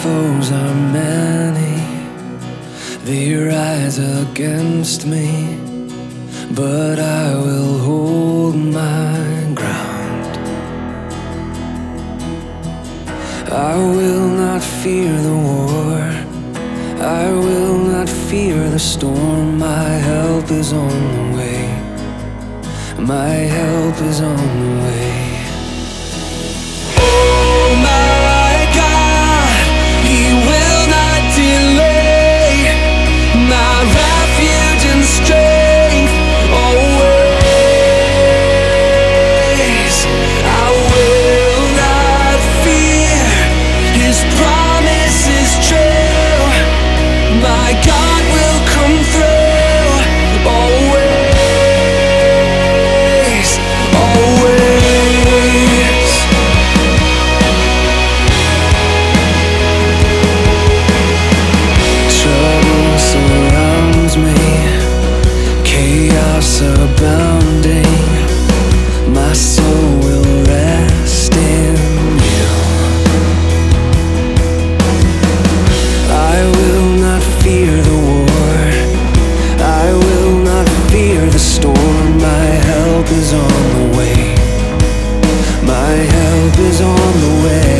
foes are many, they rise against me, but I will hold my ground. I will not fear the war, I will not fear the storm. My help is on the way, my help is on the way. Oh my God, He will not delay, my refuge and strength always. I will not fear, His promise is true, my God will come through always, always. Trouble surrounds me, chaos abounding, my soul will rest in You. I will not fear the war, I will not fear the storm. My help is on the way, my help is on the way.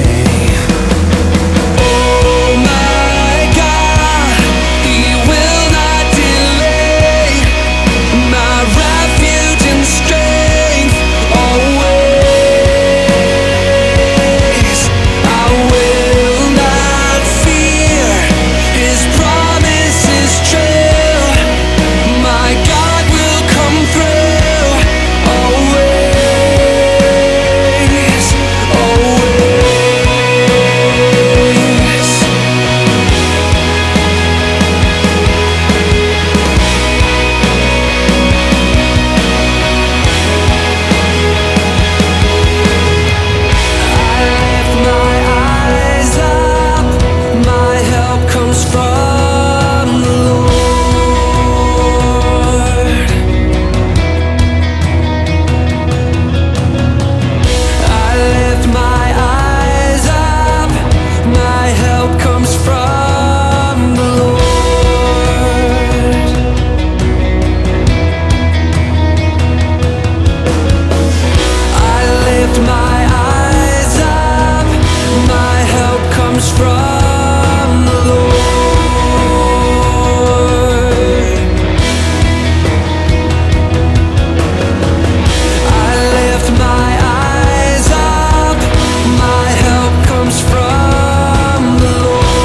Oh my God, He will not delay, my refuge and strength always. I will not fear, His promise is true, my God will come through always, always. I lift my eyes up, my help comes from the Lord. I lift my eyes up, my help comes from the Lord. I lift my eyes up, my help comes from the Lord. I lift my eyes up, my help comes from the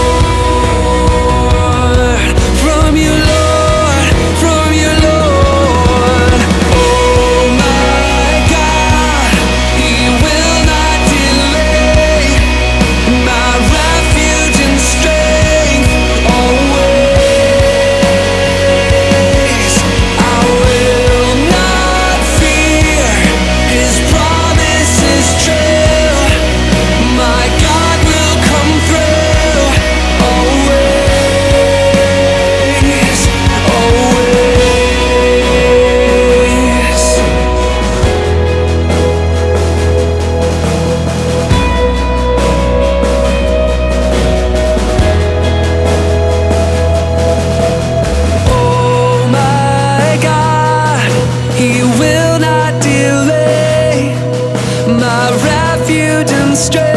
Lord. From You, Lord, from You, Lord. Oh my God, He will not delay, my refuge and strength always. I will not fear, His promise is true, my God will come through always, always. Oh my God, He will not delay, my refuge and strength